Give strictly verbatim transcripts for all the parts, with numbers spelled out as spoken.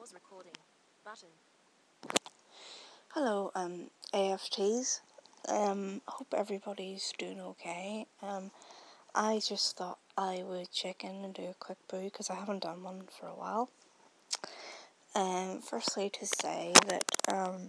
Pause recording button. Hello, um, A F Ts. Um, hope everybody's doing okay. Um, I just thought I would check in and do a quick boo because I haven't done one for a while. Um, firstly to say that um,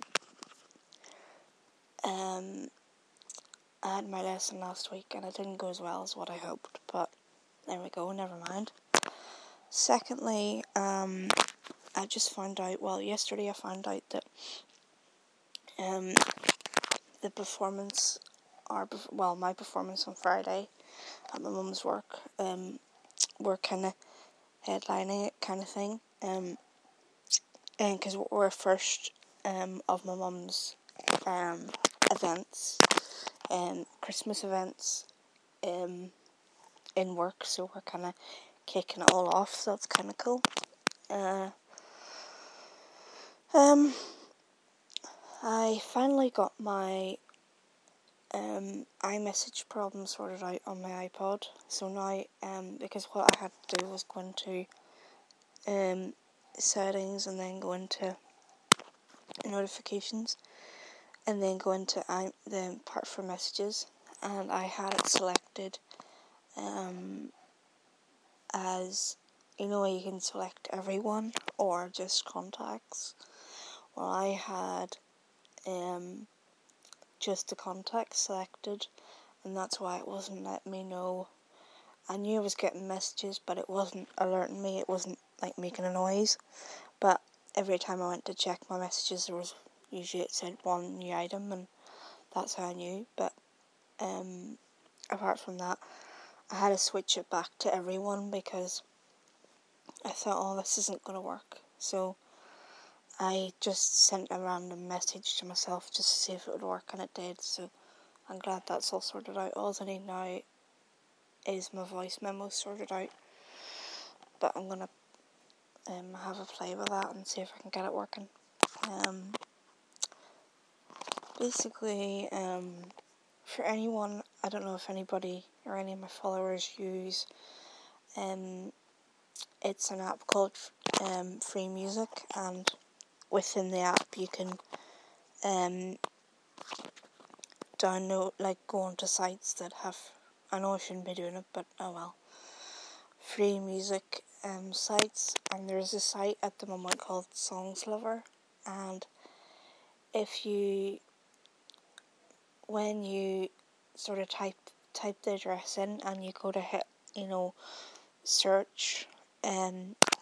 um, I had my lesson last week and it didn't go as well as what I hoped, but there we go, never mind. Secondly, um, I just found out, well, yesterday I found out that um, the performance, or well, my performance on Friday at my mum's work, um, we're kind of headlining it kind of thing, um, and because we're first um, of my mum's um, events, um, Christmas events, um, in work, so we're kind of kicking it all off, so it's kind of cool. Uh, um, I finally got my um, iMessage problem sorted out on my iPod, so now, um, because what I had to do was go into um, settings and then go into notifications and then go into I- the part for messages, and I had it selected um, as, you know, you can select everyone or just contacts. Well, I had um, just the contacts selected, and that's why it wasn't letting me know. I knew I was getting messages, but it wasn't alerting me. It wasn't like making a noise. But every time I went to check my messages, there was usually it said one new item, and that's how I knew. But um, apart from that, I had to switch it back to everyone because I thought, oh, this isn't going to work. So I just sent a random message to myself just to see if it would work, and it did. So I'm glad that's all sorted out. All I need now is my voice memo sorted out, but I'm going to um, have a play with that and see if I can get it working. Um, basically, um, for anyone, I don't know if anybody or any of my followers use, um, it's an app called um, Free Music, and within the app you can um, download, like go onto sites that have, I know I shouldn't be doing it, but oh well, free music um, sites, and there's a site at the moment called Songs Lover, and if you, when you sort of type type the address in and you go to hit, you know, search, um,